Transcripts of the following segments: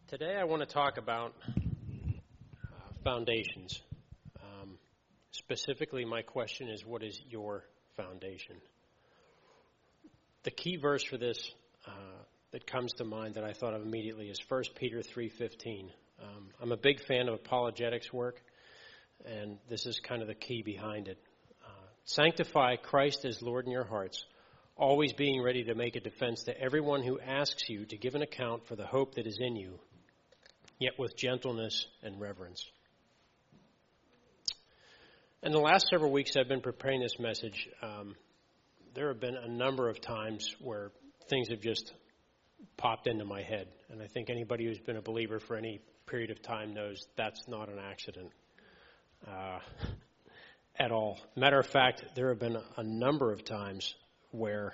Today I want to talk about foundations. Specifically, my question is, what is your foundation? The key verse for this that comes to mind that I thought of immediately is 1 Peter 3:15. I'm a big fan of apologetics work, and this is kind of the key behind it. Sanctify Christ as Lord in your hearts, always being ready to make a defense to everyone who asks you to give an account for the hope that is in you, yet with gentleness and reverence. In the last several weeks I've been preparing this message, there have been a number of times where things have just popped into my head. And I think anybody who's been a believer for any period of time knows that's not an accident at all. Matter of fact, there have been a number of times where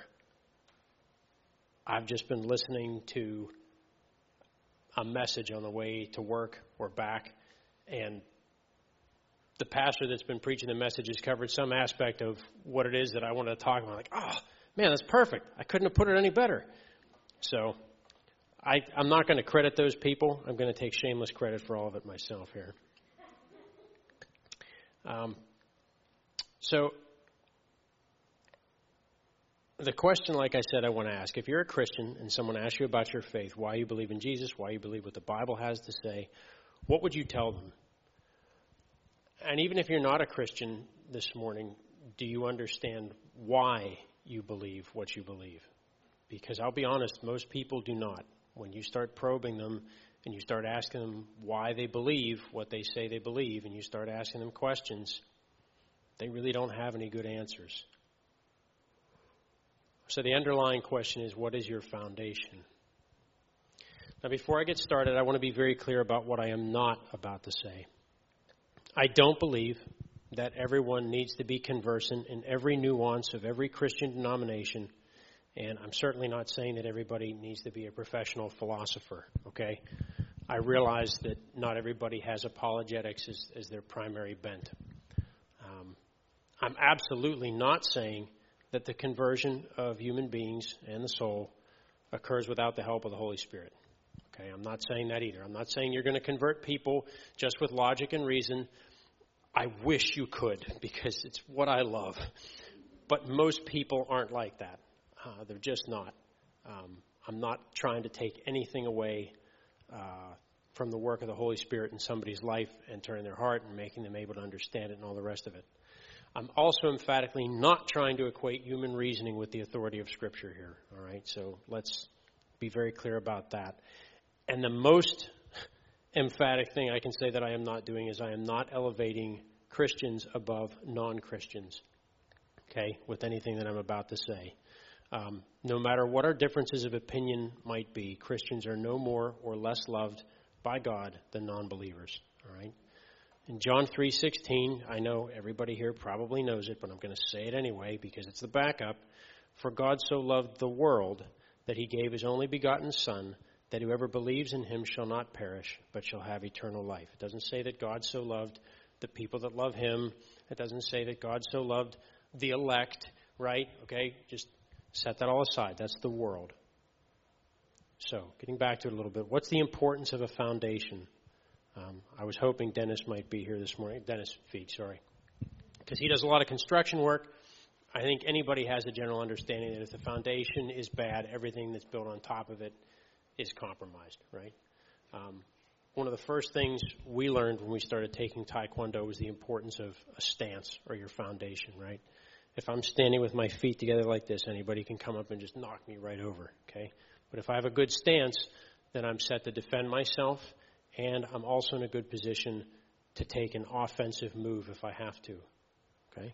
I've just been listening to a message on the way to work or back, and the pastor that's been preaching the message has covered some aspect of what it is that I want to talk about. I'm like, oh, man, that's perfect. I couldn't have put it any better. So I'm not going to credit those people. I'm going to take shameless credit for all of it myself here. So the question, like I said, I want to ask, if you're a Christian and someone asks you about your faith, why you believe in Jesus, why you believe what the Bible has to say, what would you tell them? And even if you're not a Christian this morning, do you understand why you believe what you believe? Because I'll be honest, most people do not. When you start probing them and you start asking them why they believe what they say they believe, and you start asking them questions, they really don't have any good answers. So the underlying question is, what is your foundation? Now, before I get started, I want to be very clear about what I am not about to say. I don't believe that everyone needs to be conversant in every nuance of every Christian denomination, and I'm certainly not saying that everybody needs to be a professional philosopher, okay? I realize that not everybody has apologetics as their primary bent. I'm absolutely not saying that the conversion of human beings and the soul occurs without the help of the Holy Spirit. Okay, I'm not saying that either. I'm not saying you're going to convert people just with logic and reason. I wish you could, because it's what I love. But most people aren't like that. They're just not. I'm not trying to take anything away from the work of the Holy Spirit in somebody's life and turning their heart and making them able to understand it and all the rest of it. I'm also emphatically not trying to equate human reasoning with the authority of Scripture here. All right, so let's be very clear about that. And the most emphatic thing I can say that I am not doing is I am not elevating Christians above non-Christians, okay, with anything that I'm about to say. No matter what our differences of opinion might be, Christians are no more or less loved by God than non-believers, all right? In John 3:16, I know everybody here probably knows it, but I'm going to say it anyway because it's the backup. For God so loved the world that he gave his only begotten Son, that whoever believes in him shall not perish, but shall have eternal life. It doesn't say that God so loved the people that love him. It doesn't say that God so loved the elect, right? Okay, just set that all aside. That's the world. So, getting back to it a little bit, what's the importance of a foundation? I was hoping Dennis might be here this morning. Dennis Feig, sorry. Because he does a lot of construction work. I think anybody has a general understanding that if the foundation is bad, everything that's built on top of it is compromised, right? One of the first things we learned when we started taking Taekwondo was the importance of a stance or your foundation, right? If I'm standing with my feet together like this, anybody can come up and just knock me right over, okay? But if I have a good stance, then I'm set to defend myself, and I'm also in a good position to take an offensive move if I have to, okay?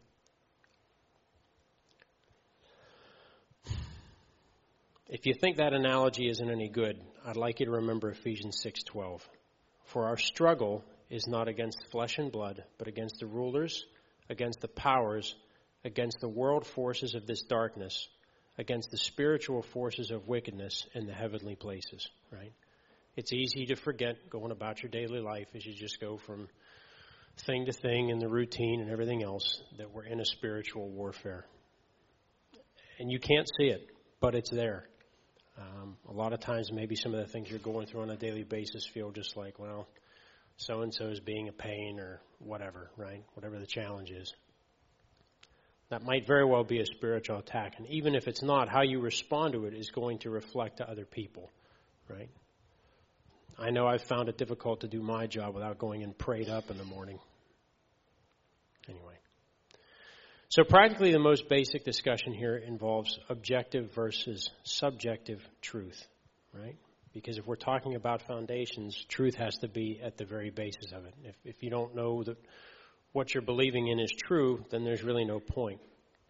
If you think that analogy isn't any good, I'd like you to remember Ephesians 6:12. For our struggle is not against flesh and blood, but against the rulers, against the powers, against the world forces of this darkness, against the spiritual forces of wickedness in the heavenly places, right? It's easy to forget going about your daily life as you just go from thing to thing in the routine and everything else that we're in a spiritual warfare. And you can't see it, but it's there. A lot of times maybe some of the things you're going through on a daily basis feel just like, well, so-and-so is being a pain or whatever, right? Whatever the challenge is. That might very well be a spiritual attack. And even if it's not, how you respond to it is going to reflect to other people, right? I know I've found it difficult to do my job without going and prayed up in the morning. Anyway. So practically the most basic discussion here involves objective versus subjective truth, right? Because if we're talking about foundations, truth has to be at the very basis of it. If you don't know that what you're believing in is true, then there's really no point.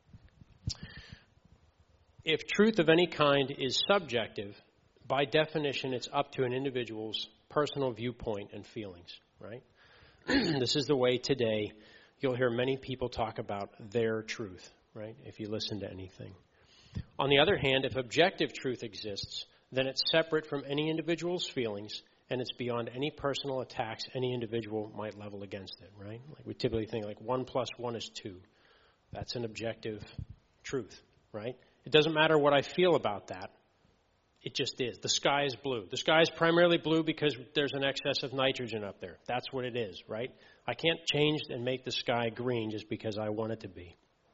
If truth of any kind is subjective, by definition, it's up to an individual's personal viewpoint and feelings, right? This is the way today you'll hear many people talk about their truth, right, if you listen to anything. On the other hand, if objective truth exists, then it's separate from any individual's feelings, and it's beyond any personal attacks any individual might level against it, right? Like we typically think like 1 + 1 is 2. That's an objective truth, right? It doesn't matter what I feel about that. It just is. The sky is blue. The sky is primarily blue because there's an excess of nitrogen up there. That's what it is, right? I can't change and make the sky green just because I want it to be.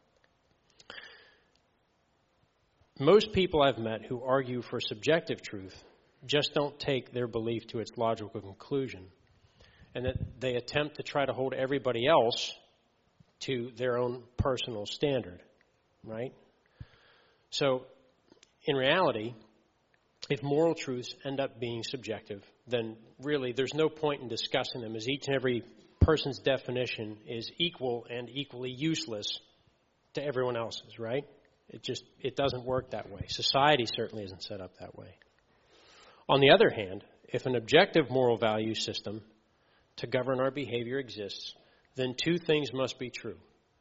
Most people I've met who argue for subjective truth just don't take their belief to its logical conclusion, and that they attempt to try to hold everybody else to their own personal standard, right? So, in reality, if moral truths end up being subjective, then really there's no point in discussing them, as each and every person's definition is equal and equally useless to everyone else's, right? It doesn't work that way. Society certainly isn't set up that way. On the other hand, if an objective moral value system to govern our behavior exists, then two things must be true.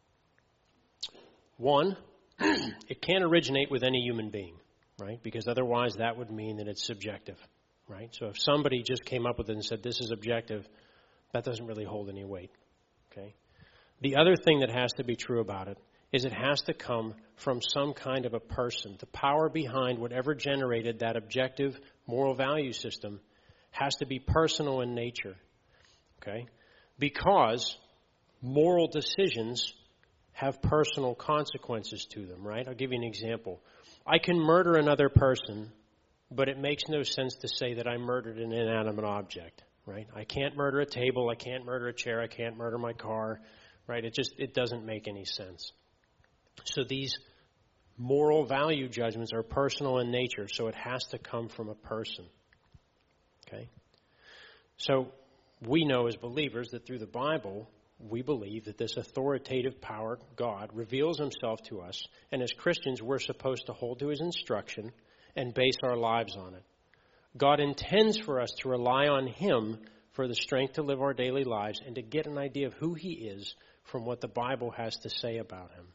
One, it can't originate with any human being, right? Because otherwise that would mean that it's subjective, right? So if somebody just came up with it and said this is objective, that doesn't really hold any weight, okay? The other thing that has to be true about it is it has to come from some kind of a person. The power behind whatever generated that objective moral value system has to be personal in nature, okay? Because moral decisions have personal consequences to them, right? I'll give you an example. I can murder another person, but it makes no sense to say that I murdered an inanimate object, right? I can't murder a table, I can't murder a chair, I can't murder my car, right? It doesn't make any sense. So these moral value judgments are personal in nature, so it has to come from a person, okay? So we know as believers that through the Bible, we believe that this authoritative power, God, reveals himself to us, and as Christians, we're supposed to hold to his instruction and base our lives on it. God intends for us to rely on him for the strength to live our daily lives and to get an idea of who he is from what the Bible has to say about him.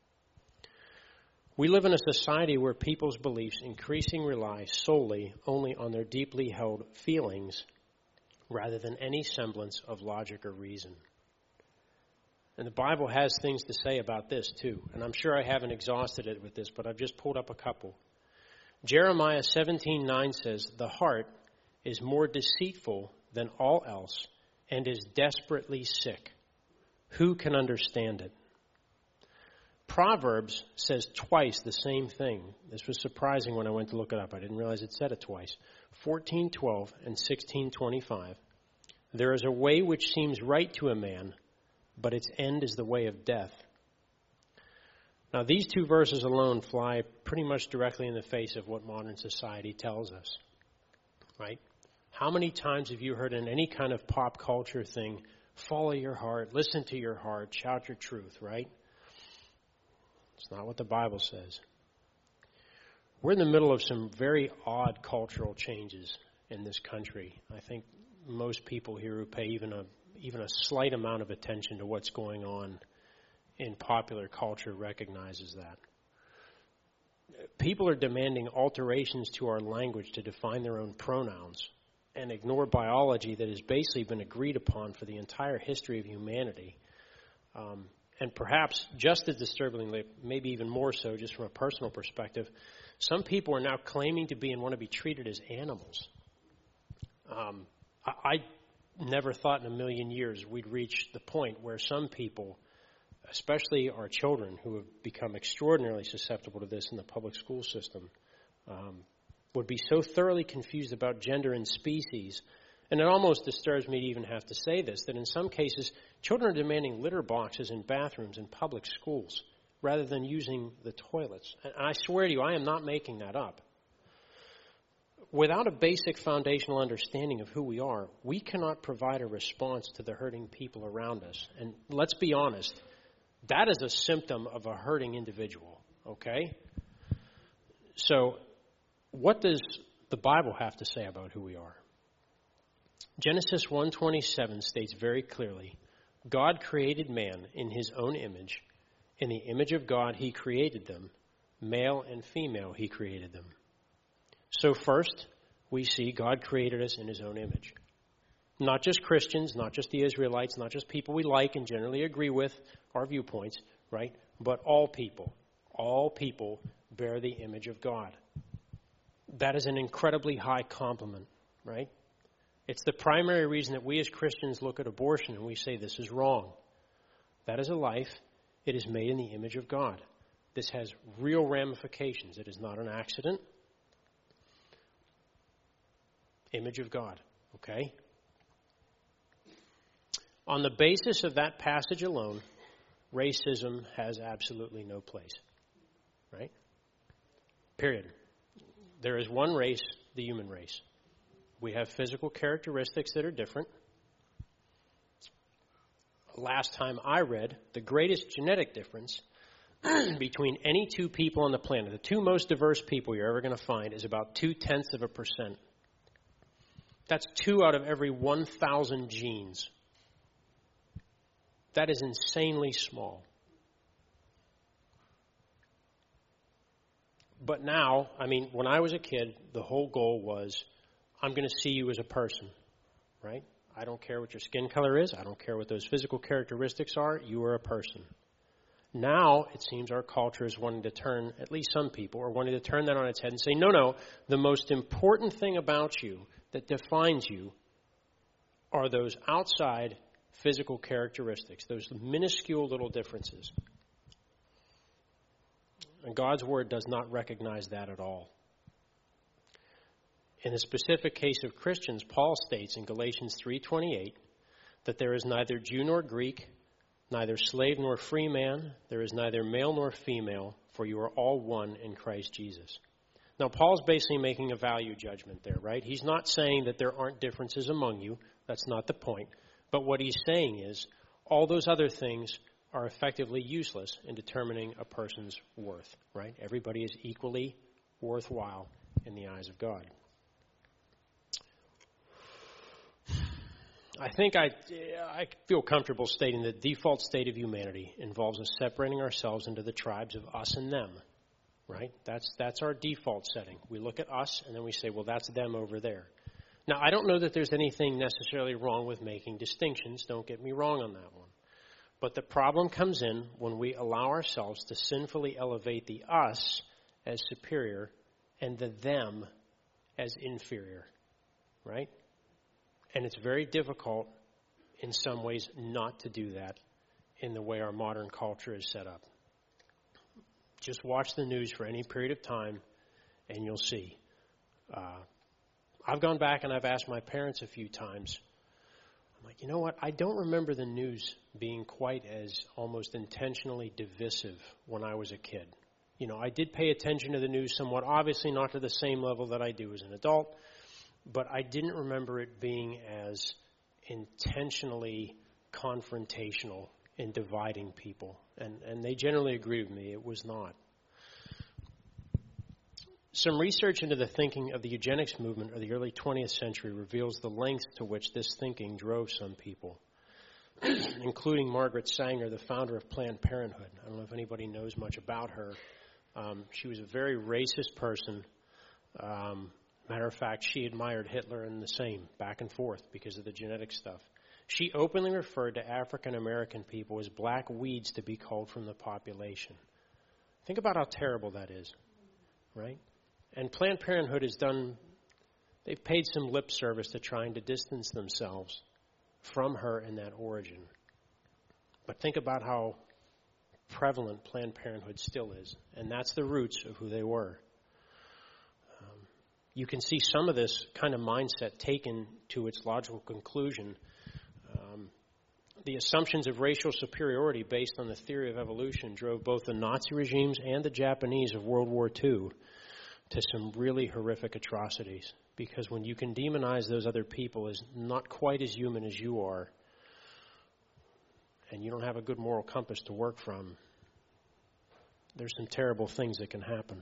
We live in a society where people's beliefs increasingly rely solely only on their deeply held feelings rather than any semblance of logic or reason. And the Bible has things to say about this too. And I'm sure I haven't exhausted it with this, but I've just pulled up a couple. Jeremiah 17:9 says, "The heart is more deceitful than all else and is desperately sick. Who can understand it?" Proverbs says twice the same thing. This was surprising when I went to look it up. I didn't realize it said it twice. 14:12 and 16:25. "There is a way which seems right to a man, but its end is the way of death." Now, these two verses alone fly pretty much directly in the face of what modern society tells us, right? How many times have you heard in any kind of pop culture thing, follow your heart, listen to your heart, shout your truth, right? It's not what the Bible says. We're in the middle of some very odd cultural changes in this country. I think most people here who pay even a slight amount of attention to what's going on in popular culture recognizes that. People are demanding alterations to our language to define their own pronouns and ignore biology that has basically been agreed upon for the entire history of humanity. And perhaps just as disturbingly, maybe even more so just from a personal perspective, Some people are now claiming to be and want to be treated as animals. I never thought in a million years we'd reach the point where some people, especially our children who have become extraordinarily susceptible to this in the public school system, would be so thoroughly confused about gender and species. And it almost disturbs me to even have to say this, that in some cases, children are demanding litter boxes in bathrooms in public schools rather than using the toilets. And I swear to you, I am not making that up. Without a basic foundational understanding of who we are, we cannot provide a response to the hurting people around us. And let's be honest, that is a symptom of a hurting individual, okay? So what does the Bible have to say about who we are? Genesis 1:27 states very clearly, God created man in his own image. In the image of God, he created them. Male and female, he created them. So first, we see God created us in his own image. Not just Christians, not just the Israelites, not just people we like and generally agree with our viewpoints, right? But all people bear the image of God. That is an incredibly high compliment, right? It's the primary reason that we as Christians look at abortion and we say this is wrong. That is a life. It is made in the image of God. This has real ramifications. It is not an accident. Image of God, okay? On the basis of that passage alone, racism has absolutely no place, right? Period. There is one race, the human race. We have physical characteristics that are different. Last time I read, the greatest genetic difference between any two people on the planet, the two most diverse people you're ever going to find, is about 0.2%. That's 2 out of every 1,000 genes. That is insanely small. But now, when I was a kid, the whole goal was, I'm going to see you as a person, right? I don't care what your skin color is. I don't care what those physical characteristics are. You are a person. Now, it seems our culture is wanting to turn, at least some people, are wanting to turn that on its head and say, no, the most important thing about you that defines you are those outside physical characteristics, those minuscule little differences. And God's Word does not recognize that at all. In the specific case of Christians, Paul states in Galatians 3:28 that there is neither Jew nor Greek, neither slave nor free man, there is neither male nor female, for you are all one in Christ Jesus. Now, Paul's basically making a value judgment there, right? He's not saying that there aren't differences among you. That's not the point. But what he's saying is all those other things are effectively useless in determining a person's worth, right? Everybody is equally worthwhile in the eyes of God. I think I feel comfortable stating that the default state of humanity involves us separating ourselves into the tribes of us and them, right? That's our default setting. We look at us and then we say, well, that's them over there. Now, I don't know that there's anything necessarily wrong with making distinctions. Don't get me wrong on that one. But the problem comes in when we allow ourselves to sinfully elevate the us as superior and the them as inferior, right? And it's very difficult in some ways not to do that in the way our modern culture is set up. Just watch the news for any period of time and you'll see. I've gone back and I've asked my parents a few times. I'm like, you know what? I don't remember the news being quite as almost intentionally divisive when I was a kid. You know, I did pay attention to the news somewhat, obviously not to the same level that I do as an adult, but I didn't remember it being as intentionally confrontational in dividing people. And they generally agree with me. It was not. Some research into the thinking of the eugenics movement of the early 20th century reveals the lengths to which this thinking drove some people, including Margaret Sanger, the founder of Planned Parenthood. I don't know if anybody knows much about her. She was a very racist person. Matter of fact, she admired Hitler and the same, back and forth, because of the genetic stuff. She openly referred to African American people as black weeds to be culled from the population. Think about how terrible that is, right? And Planned Parenthood they've paid some lip service to trying to distance themselves from her and that origin. But think about how prevalent Planned Parenthood still is. And that's the roots of who they were. You can see some of this kind of mindset taken to its logical conclusion. The assumptions of racial superiority based on the theory of evolution drove both the Nazi regimes and the Japanese of World War II to some really horrific atrocities. Because when you can demonize those other people as not quite as human as you are, and you don't have a good moral compass to work from, there's some terrible things that can happen.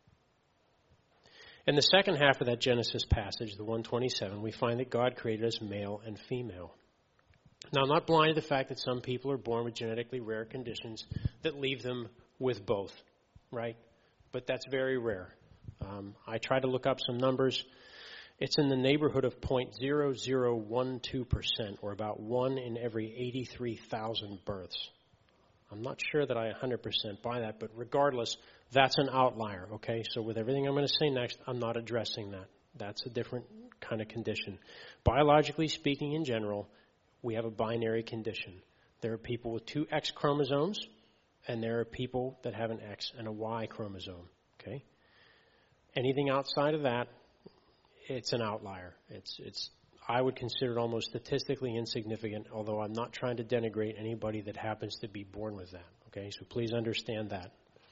In the second half of that Genesis passage, the 127, we find that God created us male and female. Now, I'm not blind to the fact that some people are born with genetically rare conditions that leave them with both, right? But that's very rare. I tried to look up some numbers. It's in the neighborhood of 0.0012%, or about 1 in every 83,000 births. I'm not sure that I 100% buy that, but regardless, that's an outlier, okay? So with everything I'm going to say next, I'm not addressing that. That's a different kind of condition. Biologically speaking, in general, we have a binary condition. There are people with 2 X chromosomes, and there are people that have an X and a Y chromosome, okay? Anything outside of that, it's an outlier. I would consider it almost statistically insignificant, although I'm not trying to denigrate anybody that happens to be born with that, okay? So please understand that.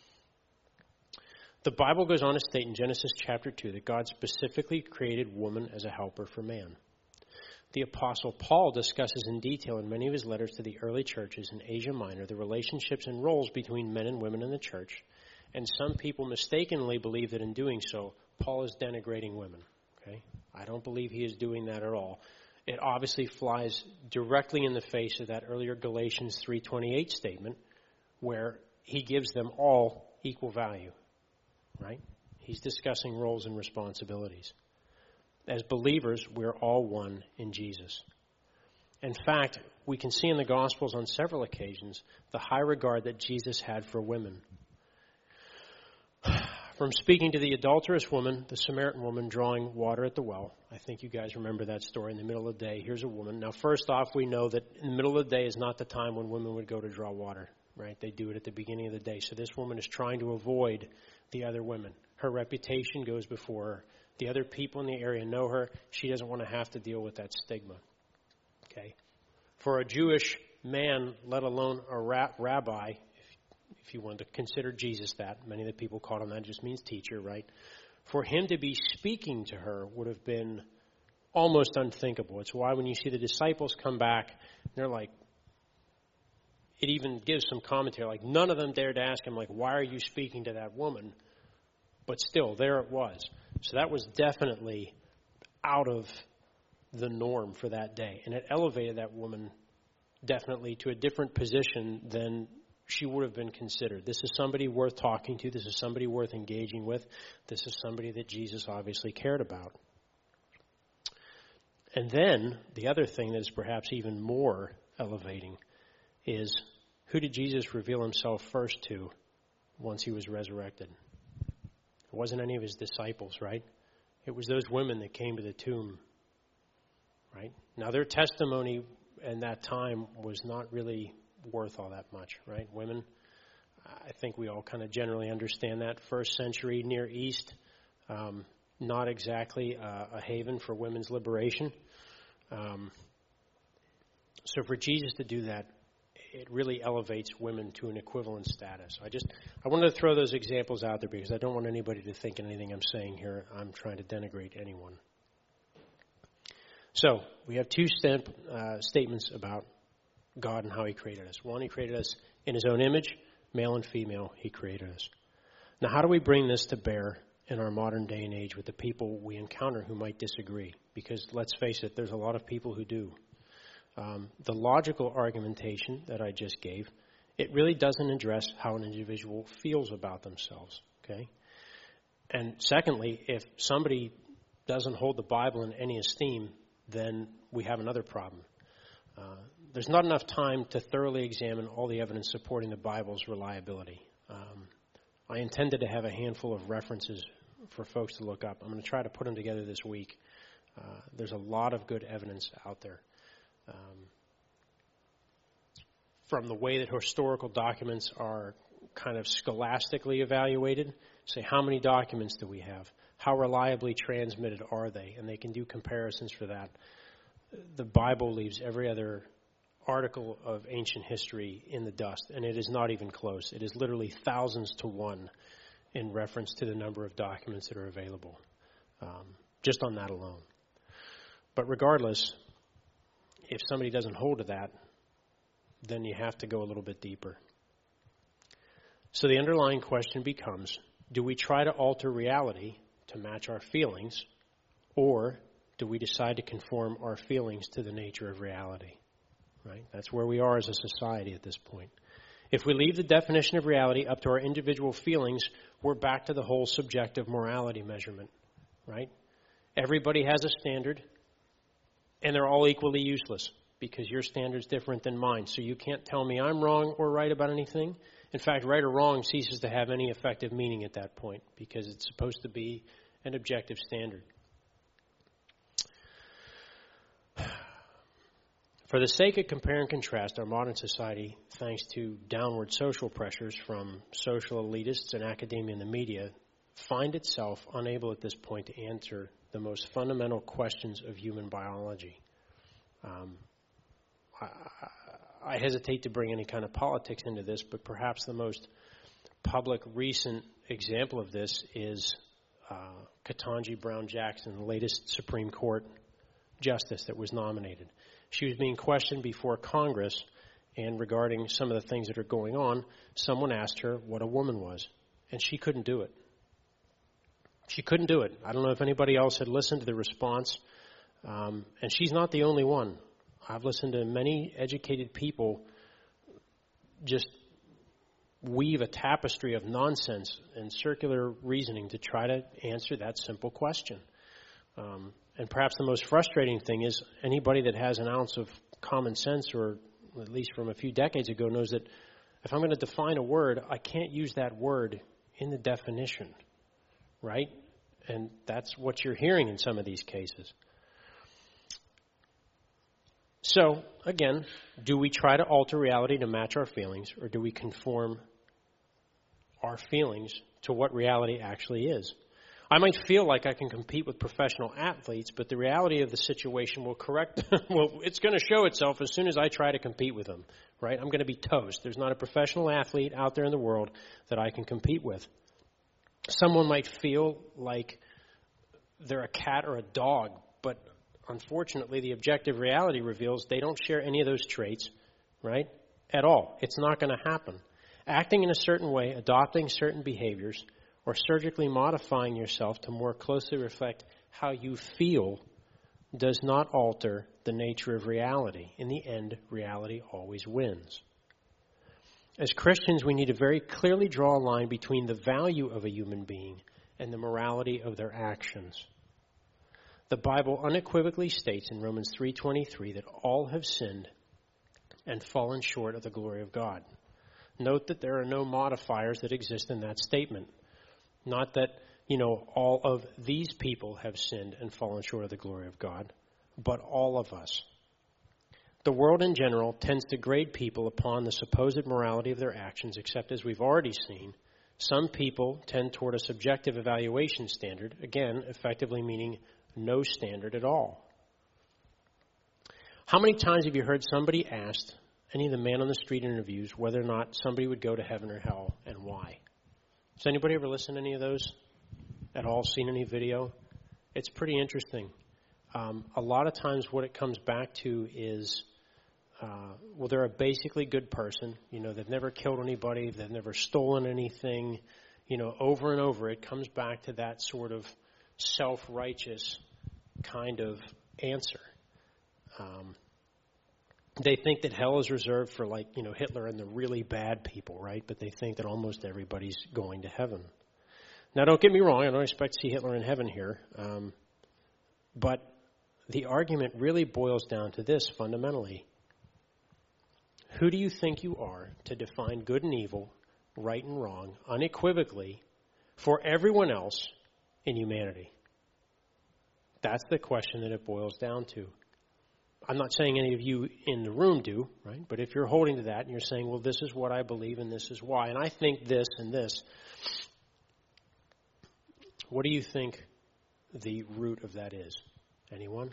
The Bible goes on to state in Genesis chapter 2 that God specifically created woman as a helper for man. The Apostle Paul discusses in detail in many of his letters to the early churches in Asia Minor the relationships and roles between men and women in the church, and some people mistakenly believe that in doing so, Paul is denigrating women. Okay? I don't believe he is doing that at all. It obviously flies directly in the face of that earlier Galatians 3:28 statement where he gives them all equal value, right? He's discussing roles and responsibilities. As believers, we're all one in Jesus. In fact, we can see in the Gospels on several occasions the high regard that Jesus had for women. From speaking to the adulterous woman, the Samaritan woman drawing water at the well. I think you guys remember that story. In the middle of the day, here's a woman. Now, first off, we know that in the middle of the day is not the time when women would go to draw water, right? They do it at the beginning of the day. So this woman is trying to avoid the other women. Her reputation goes before her. The other people in the area know her. She doesn't want to have to deal with that stigma. Okay? For a Jewish man, let alone a rabbi, if you want to consider Jesus that, many of the people called him that, just means teacher, right? For him to be speaking to her would have been almost unthinkable. It's why when you see the disciples come back, they're like, it even gives some commentary, like none of them dared to ask him, like, why are you speaking to that woman? But still, there it was. So that was definitely out of the norm for that day. And it elevated that woman definitely to a different position than she would have been considered. This is somebody worth talking to. This is somebody worth engaging with. This is somebody that Jesus obviously cared about. And then the other thing that is perhaps even more elevating is, who did Jesus reveal himself first to once he was resurrected? It wasn't any of his disciples, right? It was those women that came to the tomb, right? Now, their testimony in that time was not really worth all that much, right? Women, I think we all kind of generally understand that. First century Near East, not exactly a haven for women's liberation. So for Jesus to do that, it really elevates women to an equivalent status. I wanted to throw those examples out there because I don't want anybody to think anything I'm saying here I'm trying to denigrate anyone. So we have two statements about God and how he created us. One, he created us in his own image, male and female, he created us. Now, how do we bring this to bear in our modern day and age with the people we encounter who might disagree? Because let's face it, there's a lot of people who do. The logical argumentation that I just gave, it really doesn't address how an individual feels about themselves, okay? And secondly, if somebody doesn't hold the Bible in any esteem, then we have another problem. There's not enough time to thoroughly examine all the evidence supporting the Bible's reliability. I intended to have a handful of references for folks to look up. I'm going to try to put them together this week. There's a lot of good evidence out there. From the way that historical documents are kind of scholastically evaluated, say how many documents do we have? How reliably transmitted are they? And they can do comparisons for that. The Bible leaves every other article of ancient history in the dust, and it is not even close. It is literally thousands to one in reference to the number of documents that are available, just on that alone. But regardless, if somebody doesn't hold to that, then you have to go a little bit deeper. So the underlying question becomes, do we try to alter reality to match our feelings, or do we decide to conform our feelings to the nature of reality? Right? That's where we are as a society at this point. If we leave the definition of reality up to our individual feelings, we're back to the whole subjective morality measurement. Right? Everybody has a standard, and they're all equally useless, because your standard's different than mine. So you can't tell me I'm wrong or right about anything. In fact, right or wrong ceases to have any effective meaning at that point, because it's supposed to be an objective standard. For the sake of compare and contrast, our modern society, thanks to downward social pressures from social elitists and academia and the media, find itself unable at this point to answer the most fundamental questions of human biology. I hesitate to bring any kind of politics into this, but perhaps the most public recent example of this is Ketanji Brown Jackson, the latest Supreme Court justice that was nominated. She was being questioned before Congress, and regarding some of the things that are going on, someone asked her what a woman was, and she couldn't do it. She couldn't do it. I don't know if anybody else had listened to the response, and she's not the only one. I've listened to many educated people just weave a tapestry of nonsense and circular reasoning to try to answer that simple question. And perhaps the most frustrating thing is anybody that has an ounce of common sense, or at least from a few decades ago, knows that if I'm going to define a word, I can't use that word in the definition, right? And that's what you're hearing in some of these cases. So, again, do we try to alter reality to match our feelings, or do we conform our feelings to what reality actually is? I might feel like I can compete with professional athletes, but the reality of the situation will it's going to show itself as soon as I try to compete with them, right? I'm going to be toast. There's not a professional athlete out there in the world that I can compete with. Someone might feel like they're a cat or a dog, but unfortunately, the objective reality reveals they don't share any of those traits, right, at all. It's not going to happen. Acting in a certain way, adopting certain behaviors, or surgically modifying yourself to more closely reflect how you feel does not alter the nature of reality. In the end, reality always wins. As Christians, we need to very clearly draw a line between the value of a human being and the morality of their actions. The Bible unequivocally states in Romans 3:23 that all have sinned and fallen short of the glory of God. Note that there are no modifiers that exist in that statement. Not that, all of these people have sinned and fallen short of the glory of God, but all of us. The world in general tends to grade people upon the supposed morality of their actions, except as we've already seen, some people tend toward a subjective evaluation standard, again, effectively meaning no standard at all. How many times have you heard somebody asked, any of the man-on-the-street interviews, whether or not somebody would go to heaven or hell and why? Has anybody ever listened to any of those at all, seen any video? It's pretty interesting. A lot of times what it comes back to is, they're a basically good person. They've never killed anybody. They've never stolen anything. Over and over it comes back to that sort of self-righteous kind of answer. They think that hell is reserved for Hitler and the really bad people, right? But they think that almost everybody's going to heaven. Now, don't get me wrong. I don't expect to see Hitler in heaven here. But the argument really boils down to this fundamentally. Who do you think you are to define good and evil, right and wrong, unequivocally for everyone else in humanity? That's the question that it boils down to. I'm not saying any of you in the room do, right? But if you're holding to that and you're saying, well, this is what I believe and this is why, and I think this and this, what do you think the root of that is? Anyone?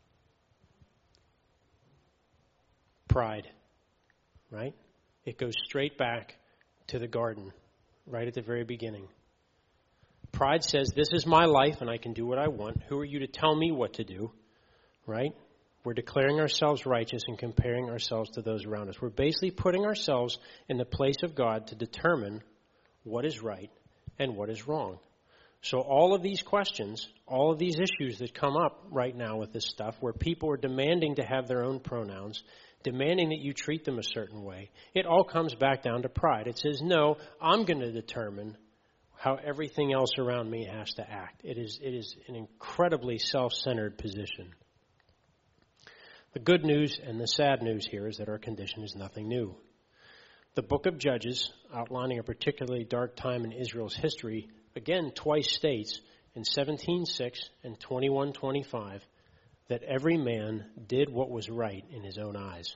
Pride, right? It goes straight back to the garden, right at the very beginning. Pride says, this is my life and I can do what I want. Who are you to tell me what to do, right? We're declaring ourselves righteous and comparing ourselves to those around us. We're basically putting ourselves in the place of God to determine what is right and what is wrong. So all of these questions, all of these issues that come up right now with this stuff, where people are demanding to have their own pronouns, demanding that you treat them a certain way, it all comes back down to pride. It says, no, I'm going to determine how everything else around me has to act. It is an incredibly self-centered position. The good news and the sad news here is that our condition is nothing new. The book of Judges, outlining a particularly dark time in Israel's history, again twice states in 17:6 and 21:25 that every man did what was right in his own eyes.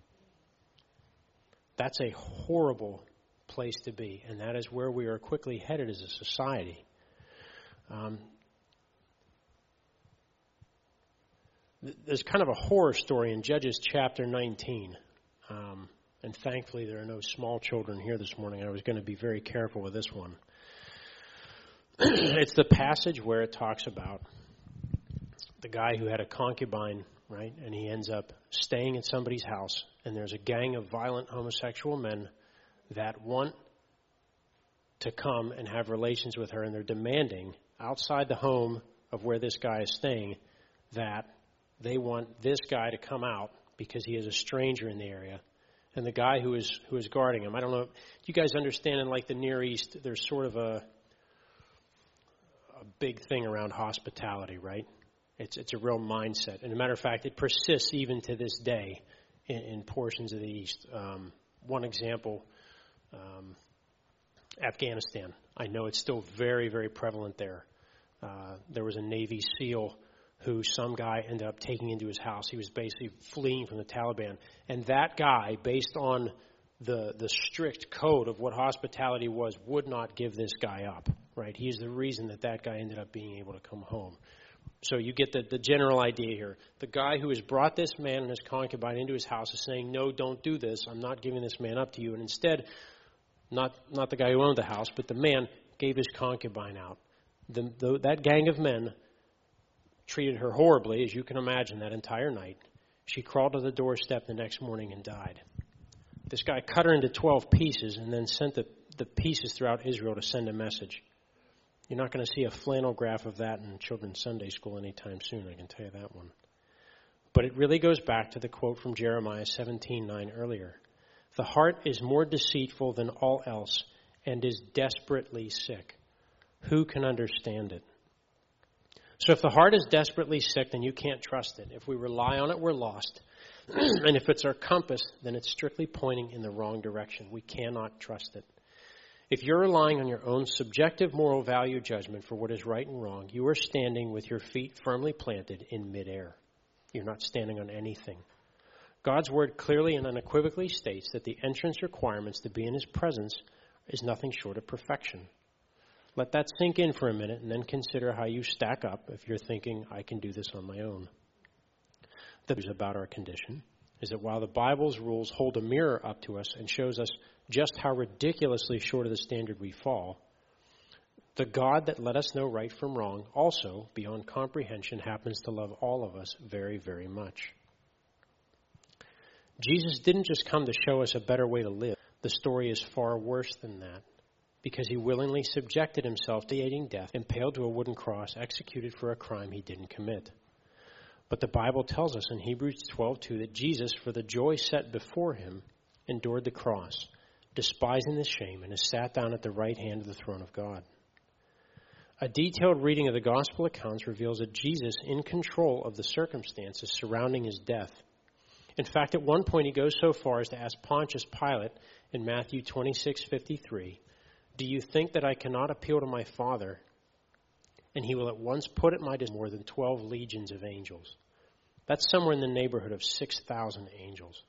That's a horrible place to be, and that is where we are quickly headed as a society. There's kind of a horror story in Judges chapter 19, and thankfully there are no small children here this morning. I was going to be very careful with this one. It's the passage where it talks about the guy who had a concubine, right? And he ends up staying at somebody's house, and there's a gang of violent homosexual men that want to come and have relations with her, and they're demanding outside the home of where this guy is staying that they want this guy to come out because he is a stranger in the area. And the guy who is guarding him, I don't know, do you guys understand in like the Near East, there's sort of a big thing around hospitality, right? It's a real mindset. And as a matter of fact, it persists even to this day in portions of the East. One example, Afghanistan. I know it's still very, very prevalent there. There was a Navy SEAL who some guy ended up taking into his house. He was basically fleeing from the Taliban. And that guy, based on the strict code of what hospitality was, would not give this guy up, right? He's the reason that guy ended up being able to come home. So you get the general idea here. The guy who has brought this man and his concubine into his house is saying, no, don't do this. I'm not giving this man up to you. And instead, not the guy who owned the house, but the man gave his concubine out. That gang of men treated her horribly, as you can imagine, that entire night. She crawled to the doorstep the next morning and died. This guy cut her into 12 pieces and then sent the pieces throughout Israel to send a message. You're not going to see a flannel graph of that in children's Sunday school anytime soon, I can tell you that one. But it really goes back to the quote from Jeremiah 17:9 earlier. The heart is more deceitful than all else and is desperately sick. Who can understand it? So if the heart is desperately sick, then you can't trust it. If we rely on it, we're lost. And if it's our compass, then it's strictly pointing in the wrong direction. We cannot trust it. If you're relying on your own subjective moral value judgment for what is right and wrong, you are standing with your feet firmly planted in midair. You're not standing on anything. God's word clearly and unequivocally states that the entrance requirements to be in his presence is nothing short of perfection. Let that sink in for a minute and then consider how you stack up if you're thinking, I can do this on my own. The news about our condition is that while the Bible's rules hold a mirror up to us and shows us just how ridiculously short of the standard we fall, the God that let us know right from wrong also, beyond comprehension, happens to love all of us very, very much. Jesus didn't just come to show us a better way to live. The story is far worse than that, because he willingly subjected himself to hating death, impaled to a wooden cross, executed for a crime he didn't commit. But the Bible tells us in Hebrews 12:2 that Jesus, for the joy set before him, endured the cross, despising the shame, and has sat down at the right hand of the throne of God. A detailed reading of the gospel accounts reveals that Jesus, in control of the circumstances surrounding his death. In fact, at one point he goes so far as to ask Pontius Pilate in Matthew 26:53, do you think that I cannot appeal to my Father and he will at once put at my disposal more than 12 legions of angels. That's somewhere in the neighborhood of 6,000 angels.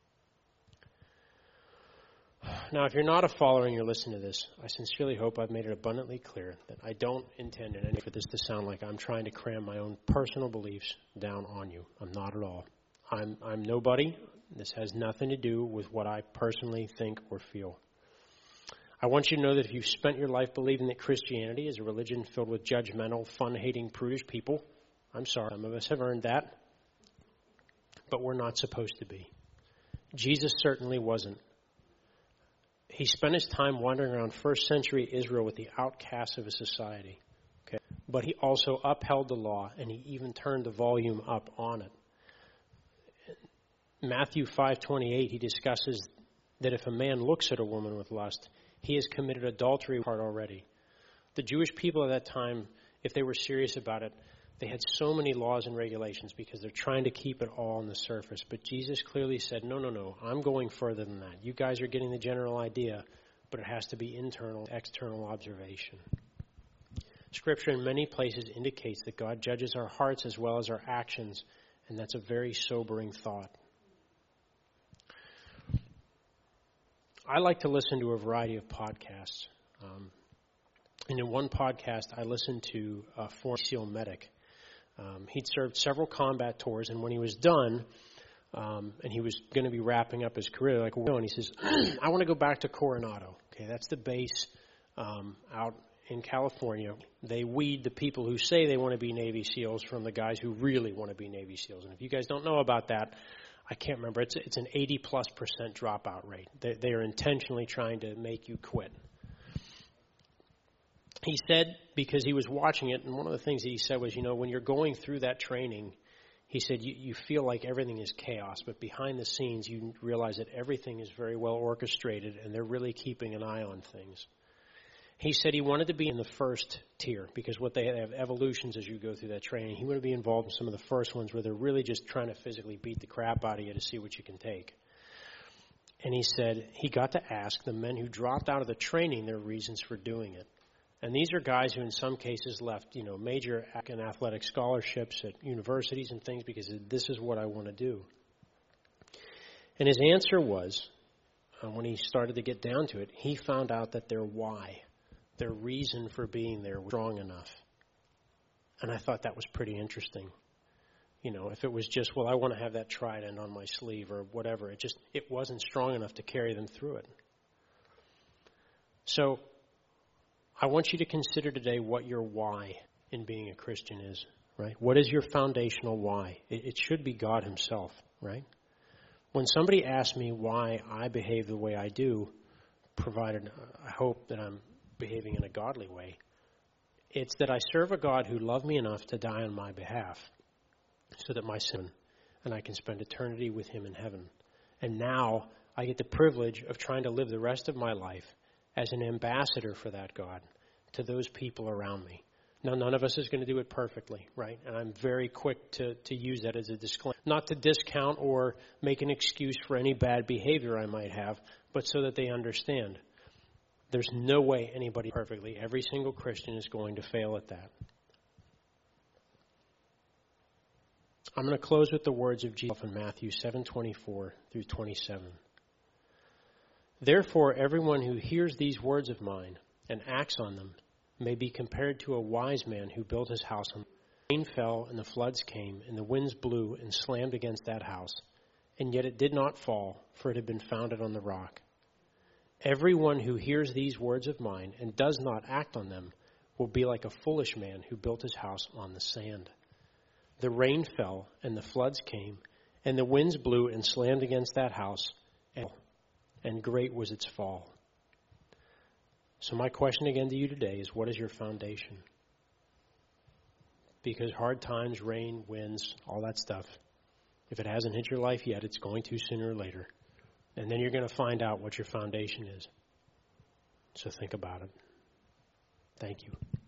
Now, if you're not a follower and you're listening to this, I sincerely hope I've made it abundantly clear that I don't intend in any for this to sound like I'm trying to cram my own personal beliefs down on you. I'm not at all. I'm nobody. This has nothing to do with what I personally think or feel. I want you to know that if you've spent your life believing that Christianity is a religion filled with judgmental, fun-hating, prudish people, I'm sorry, some of us have earned that, but we're not supposed to be. Jesus certainly wasn't. He spent his time wandering around first century Israel with the outcasts of his society. Okay? But he also upheld the law, and he even turned the volume up on it. Matthew 5:28, he discusses that if a man looks at a woman with lust, he has committed adultery with her already. The Jewish people at that time, if they were serious about it, they had so many laws and regulations because they're trying to keep it all on the surface. But Jesus clearly said, no, I'm going further than that. You guys are getting the general idea, but it has to be internal, external observation. Scripture in many places indicates that God judges our hearts as well as our actions, and that's a very sobering thought. I like to listen to a variety of podcasts. And in one podcast, I listened to a former SEAL medic. He'd served several combat tours, and when he was done, and he was going to be wrapping up his career, like, and he says, I want to go back to Coronado. Okay, that's the base out in California. They weed the people who say they want to be Navy SEALs from the guys who really want to be Navy SEALs. And if you guys don't know about that, I can't remember. It's an 80+% dropout rate. They are intentionally trying to make you quit. He said, because he was watching it, and one of the things that he said was, when you're going through that training, he said you feel like everything is chaos, but behind the scenes you realize that everything is very well orchestrated and they're really keeping an eye on things. He said he wanted to be in the first tier because what they have evolutions as you go through that training. He wanted to be involved in some of the first ones where they're really just trying to physically beat the crap out of you to see what you can take. And he said he got to ask the men who dropped out of the training their reasons for doing it. And these are guys who in some cases left, major and athletic scholarships at universities and things because this is what I want to do. And his answer was, when he started to get down to it, he found out that their why, their reason for being there was strong enough. And I thought that was pretty interesting. If it was just, I want to have that trident on my sleeve or whatever, it wasn't strong enough to carry them through it. So I want you to consider today what your why in being a Christian is, right? What is your foundational why? It should be God himself, right? When somebody asks me why I behave the way I do, provided I hope that I'm behaving in a godly way, it's that I serve a God who loved me enough to die on my behalf so that my sin, and I can spend eternity with him in heaven. And now I get the privilege of trying to live the rest of my life as an ambassador for that God to those people around me. Now, none of us is going to do it perfectly, right? And I'm very quick to use that as a disclaimer. Not to discount or make an excuse for any bad behavior I might have, but so that they understand. There's no way anybody perfectly. Every single Christian is going to fail at that. I'm going to close with the words of Jesus in Matthew 7:24 through 27. Therefore, everyone who hears these words of mine and acts on them may be compared to a wise man who built his house on the rain fell and the floods came and the winds blew and slammed against that house, and yet it did not fall, for it had been founded on the rock. Everyone who hears these words of mine and does not act on them will be like a foolish man who built his house on the sand. The rain fell and the floods came, and the winds blew and slammed against that house, and great was its fall. So my question again to you today is, what is your foundation? Because hard times, rain, winds, all that stuff, if it hasn't hit your life yet, it's going to sooner or later. And then you're going to find out what your foundation is. So think about it. Thank you.